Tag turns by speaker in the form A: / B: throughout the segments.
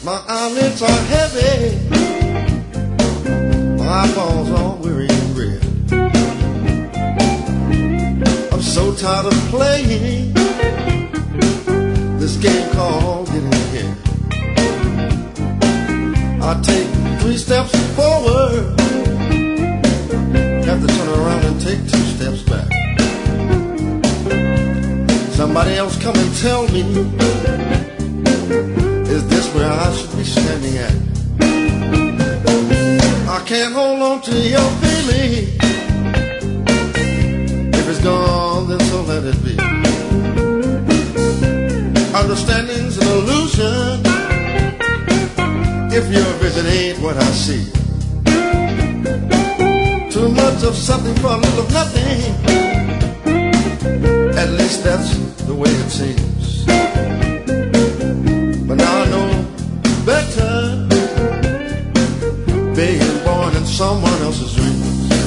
A: My eyelids are heavy, my eyeballs are weary and red. I'm so tired of playing this game called getting ahead. I take 3 steps forward, have to turn around and take 2 steps back. Somebody else come and tell me, is this where I should be standing at? I can't hold on to your feeling. If it's gone, then so let it be. Understanding's an illusion. If your vision ain't what I see. Too much of something for a little of nothing. At least that's the way it seems. But now I know better, being born in someone else's dreams.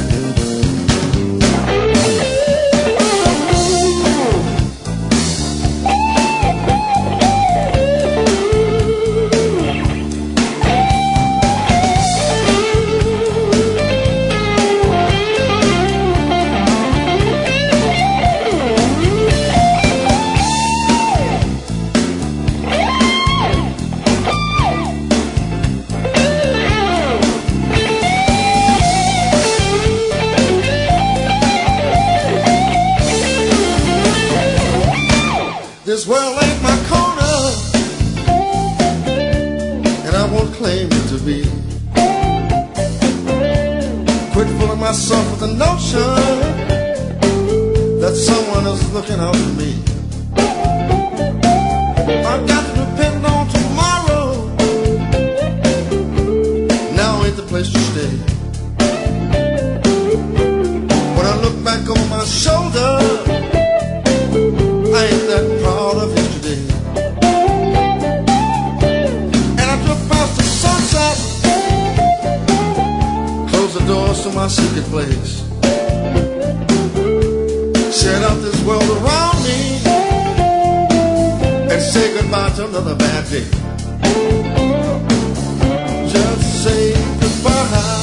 A: This world ain't my corner, and I won't claim it to be. Quit fooling myself with the notion that someone is looking out for me. I've got to depend on tomorrow. Now ain't the place to stay. When I look back over my shoulder, I ain't that proud of yesterday. And I drove past the sunset, closed the doors to my secret place, set up this world around me, and say goodbye to another bad day. Just say goodbye.